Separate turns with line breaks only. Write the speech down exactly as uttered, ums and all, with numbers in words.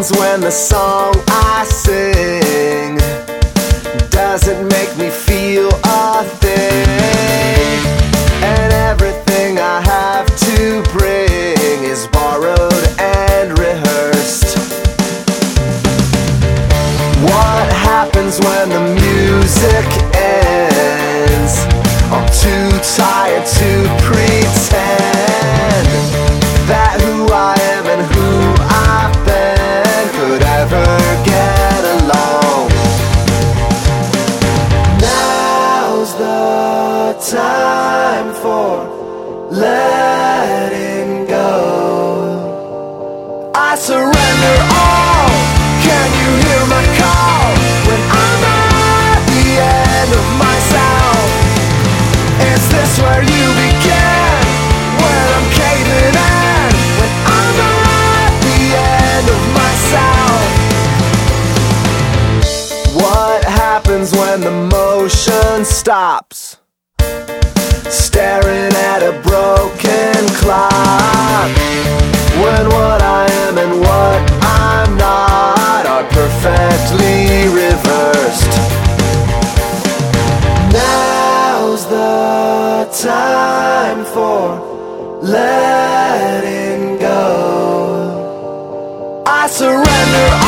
happens when the song I sing doesn't make me feel a thing, and everything I have to bring is borrowed and rehearsed. What happens when the music ends? I'm too tired to pretend that who I am and who I've been could ever get along. Now's the time for letting go. I surrender all. Can you hear my call when I'm at the end of myself? Is this where you begin? When I'm caving in, when I'm at the end of myself. What happens when the motion stops? Staring at a broken clock, when what I am and what I'm not are perfectly reversed. Now's the time for letting go. I surrender.